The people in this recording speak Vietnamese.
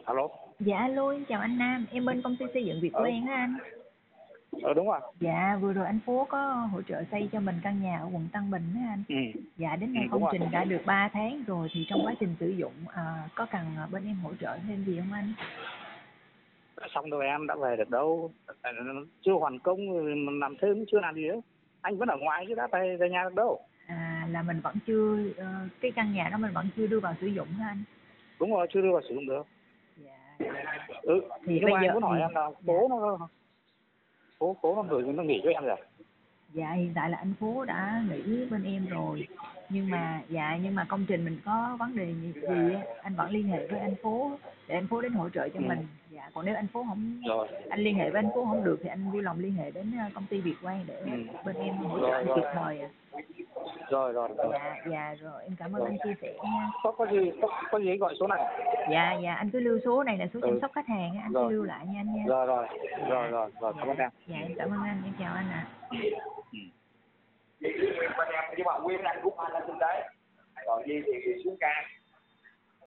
Alo. Dạ alo, em chào anh Nam, em bên công ty xây dựng Việt Quen á anh. Đúng rồi. Dạ, vừa rồi anh Phú có hỗ trợ xây cho mình căn nhà ở quận Tân Bình á anh. Dạ, đến nay Đúng công rồi. trình đã được 3 tháng rồi, thì trong quá trình sử dụng có cần bên em hỗ trợ thêm gì không anh? Xong rồi em đã về được đâu, chưa hoàn công, làm thêm chưa làm gì nữa. Anh vẫn ở ngoài chứ đã về nhà được đâu. Là mình vẫn chưa, cái căn nhà đó mình vẫn chưa đưa vào sử dụng hả anh? Đúng rồi, chưa đưa vào sử dụng được. Dạ. Thì Thì nhưng bây mà giờ anh muốn hỏi em là phố nó gửi nó nghỉ cho em rồi. Dạ, hiện tại là anh Phú đã nghỉ bên em rồi, nhưng mà công trình mình có vấn đề gì á, anh vẫn liên hệ với anh Phú để anh Phú đến hỗ trợ cho mình. Dạ, còn nếu anh Phú không, Rồi. anh liên hệ với anh Phú không được thì anh vui lòng liên hệ đến công ty Việt Quang để bên em hỗ trợ anh kịp thời ạ. Rồi. Dạ rồi, em cảm ơn anh chia sẻ nha. Có gì gọi số này. Dạ, anh cứ lưu số này là số chăm sóc khách hàng á, anh cứ lưu lại nha anh nha. Rồi, cảm ơn em. Dạ, em cảm ơn anh, em chào anh ạ. Bên em nhưng mà nguyên anh của anh là kinh tế, còn Di thì xuống ca.